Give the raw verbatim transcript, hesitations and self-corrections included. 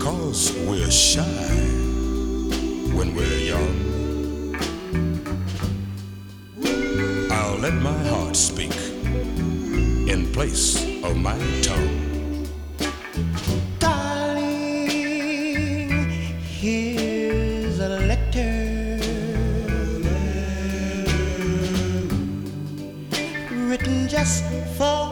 because we're shy when we're young. I'll let my heart speak in place of my tongue. Darling, here's a letter written just for